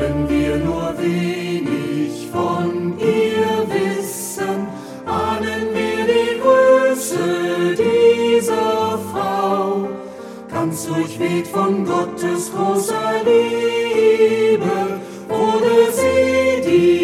wenn wir nur wenig von ihr wissen, ahnen wir die Größe dieser Frau. Ganz durchweht von Gottes großer Liebe wurde sie die